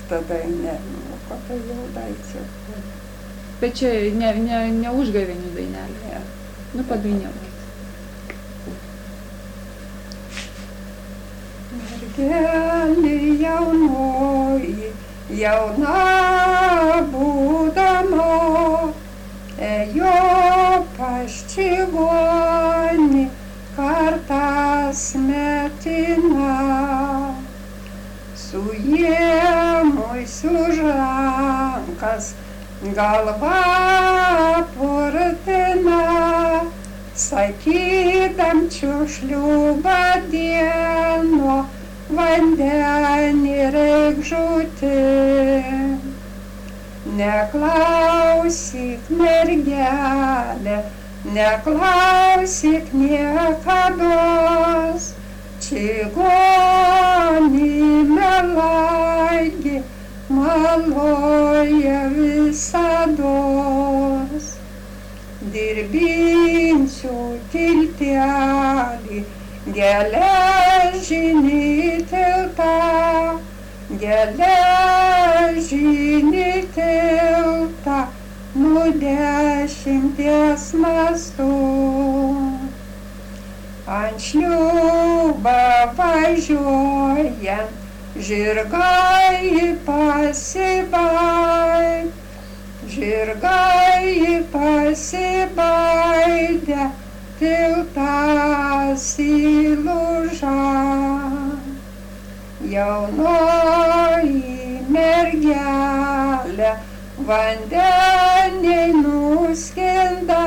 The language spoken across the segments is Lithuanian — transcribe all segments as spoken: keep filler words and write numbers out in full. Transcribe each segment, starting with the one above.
tada nemoka, tai jau daicė. Bet čia ne, ne, ne užgavėnių dainelė. Ne. Nu, padainuokit. Mergelė jaunoji, jauna būdama, ėjo pas čigonį kartas metina, suėmus už rankas galva purtina, sakydam čiušliubą dieno vandenį reik žūti. Neklausyk mergelė, neklausyk niekados, čigonį melagi maloja visados. Dirbinsiu tiltelį, geležinį tiltą, geležinį tiltą, nu dešimties mastų. Ant šliūbą važiuojant, žirgai pasibaid, žirgai pasibaidę, tiltas įlūža. Jaunoji mergelė vandenį nuskenda,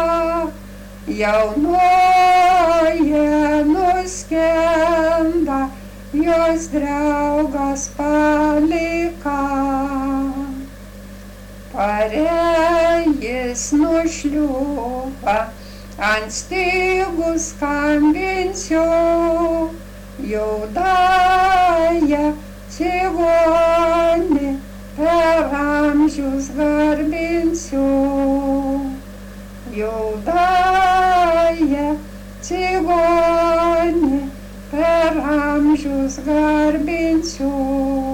jaunoji nuskenda, jos draugas palika. Parėjęs nušliūpa, ant stygų skambinsiu, jaudąją čigonį per amžius garbinsiu. Jaudąją čigonį per amžius garbinsiu.